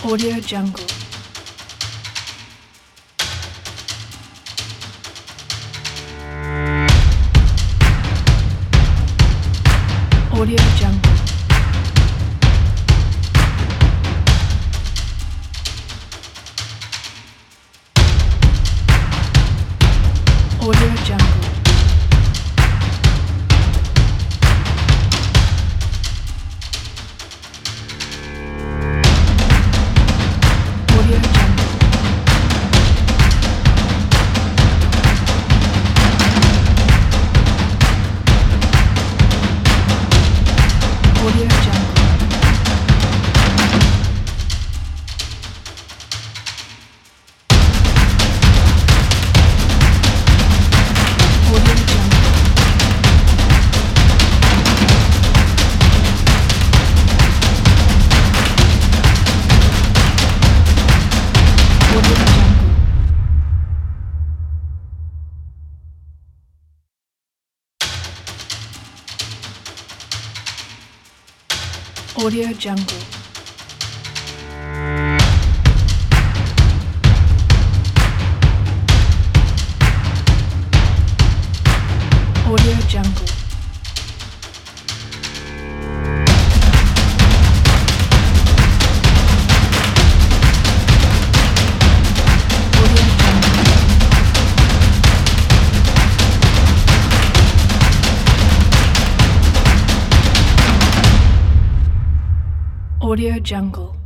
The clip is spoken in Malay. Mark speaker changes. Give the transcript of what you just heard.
Speaker 1: Audio Jungle. Audio Jungle. Audio Jungle. Audio Jungle. Audio Jungle. Audio Jungle. Audio Jungle. Audio Jungle. Audio Jungle. Audio Jungle.